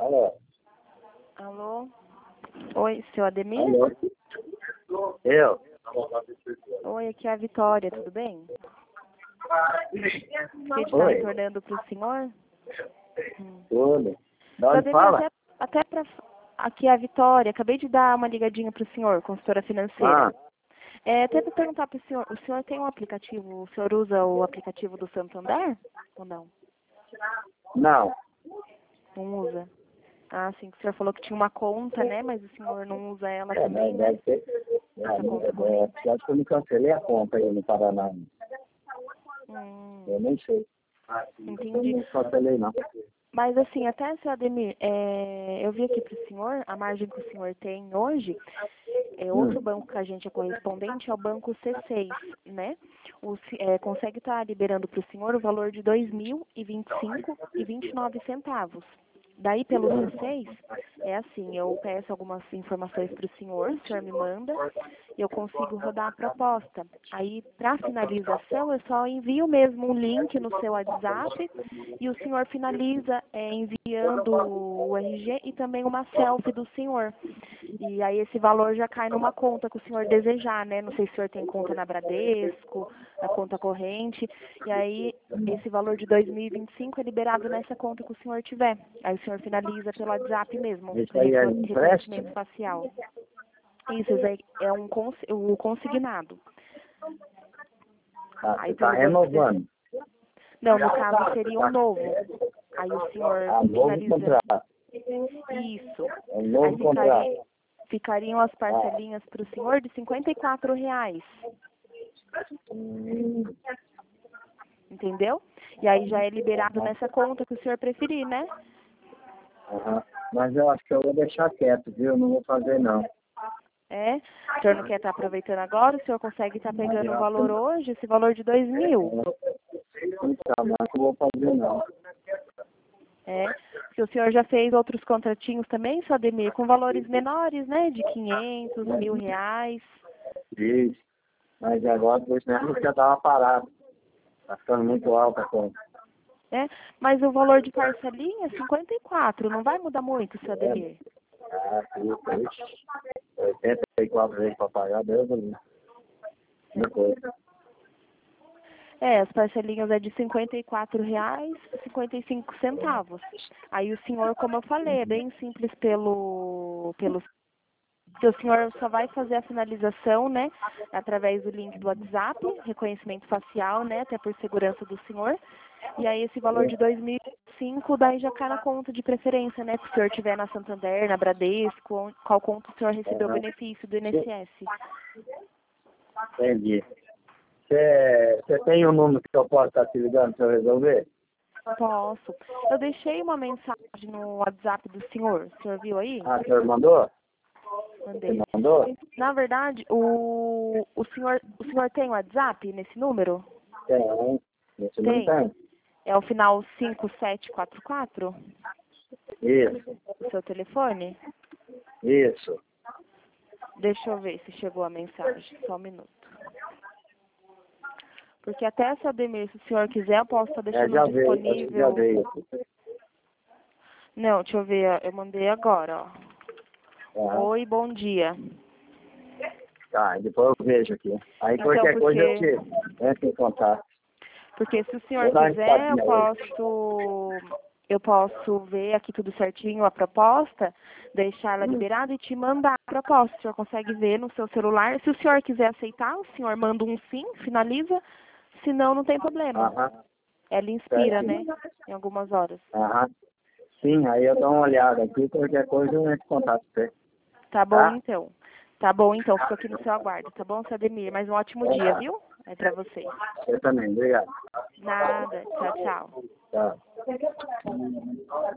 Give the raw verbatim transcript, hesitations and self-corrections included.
Alô? Alô? Oi, seu Ademir? Alô? Eu? Oi, aqui é a Vitória, tudo bem? Fiquei de estar Oi? retornando para o senhor. Hum. Tudo. Da Seu onde Ademir, fala? até, até para... Aqui é a Vitória, acabei de dar uma ligadinha para o senhor, consultora financeira. Ah, É, até para perguntar para o senhor, o senhor tem um aplicativo, o senhor usa o aplicativo do Santander ou não? não. Não usa? Ah, sim, que o senhor falou que tinha uma conta, né, mas o senhor não usa ela É, também, deve, né? deve ter. Essa É, conta é, é, corrente. acho que eu me cancelei a conta aí no Paraná. Hum, Eu nem sei. Eu entendi. não cancelei, não. Mas assim, até, seu Ademir, é, eu vi aqui para o senhor, a margem que o senhor tem hoje, é, outro Hum. banco que a gente é correspondente é o banco C seis, né? O, ci- é, consegue estar liberando para o senhor o valor de dois mil e vinte e cinco reais e vinte e nove centavos. Daí pelo C seis, é assim, eu peço algumas informações para o senhor, o senhor me manda, eu consigo rodar a proposta. Aí, para finalização, eu só envio mesmo um link no seu WhatsApp e o senhor finaliza é, enviando o R G e também uma selfie do senhor. E aí esse valor já cai numa conta que o senhor desejar, né? Não sei se o senhor tem conta na Bradesco, na conta corrente. E aí esse valor de dois mil e vinte e cinco é liberado nessa conta que o senhor tiver. Aí o senhor finaliza pelo WhatsApp mesmo, Isso aí é reco- reconhecimento empréstimo? facial. Isso, isso aí é um cons o consignado. Ah, Aí você está pelo banco C seis. renovando. Não, no caso seria um novo. Aí o senhor Ah, novo finaliza. contrato. Isso. É um Aí novo contrato. ficaria, ficariam as Ah, parcelinhas para o senhor de cinquenta e quatro reais. hum, Entendeu? E aí já é liberado nessa conta que o senhor preferir, né? aham. Mas eu acho que eu vou deixar quieto, viu? Eu não vou fazer, não. É? O senhor não quer estar aproveitando agora? O senhor consegue estar pegando o valor hoje, esse valor de dois mil? Então, mas eu não vou fazer, não. É? Se o senhor já fez outros contratinhos também, seu Ademir, com valores menores, né? De quinhentos, mil reais. Isso. Mas agora, dois meses já dá uma parada. Tá ficando muito alta a conta. Né? Mas o valor de parcelinha é cinquenta e quatro, não vai mudar muito, seu É. Ademir. Ah, isso, isso. oitenta e quatro vezes para pagar, Deus do céu. Depois. É, as parcelinhas é de cinquenta e quatro reais e cinquenta e cinco centavos. Aí o senhor, como eu falei, é bem simples pelo, pelo que o senhor só vai fazer a finalização, né, através do link do WhatsApp, reconhecimento facial, né, até por segurança do senhor. E aí esse valor de dois mil e cinco daí já cai na conta de preferência, né, que o senhor tiver na Santander, na Bradesco, onde- qual conta o senhor recebeu o Aham. benefício do I N S S. Entendi. Você você tem um número que eu posso estar te ligando para eu resolver? Posso. Eu deixei uma mensagem no WhatsApp do senhor. O senhor viu aí? Ah, o senhor mandou? Você Mandei. mandou? Na verdade, o, o senhor o senhor tem WhatsApp nesse número? Tem. Esse não Tem. tem? É o final cinco sete quatro quatro? Isso. O seu telefone? Isso. Deixa eu ver se chegou a mensagem. Só um minuto. Porque até, seu Ademir, se o senhor quiser, eu posso estar É, deixando já veio. Acho que já disponível. veio. Não, deixa eu ver. Eu mandei agora, ó. Ah, Oi, bom dia. tá, depois eu vejo aqui. Aí Então, qualquer coisa eu porque, te entro em contato. porque se o senhor Vou dar uma quiser, eu espadinha hoje. posso, eu posso ver aqui tudo certinho, a proposta, deixar ela Hum. liberada e te mandar a proposta. O senhor consegue ver no seu celular. Se o senhor quiser aceitar, o senhor manda um sim, finaliza. Se não, não tem problema. Aham. Ela inspira, né? Certinho. Em algumas horas. Aham. Sim, aí eu dou uma olhada aqui, qualquer coisa eu entro em contato com você. Tá bom, Tá? então. Tá bom, então. Fico aqui no seu aguardo. Tá bom, seu Ademir? Mais um ótimo Então dia, tá. viu? É pra você. Você também, obrigado. Nada. Tchau, tchau. Tchau.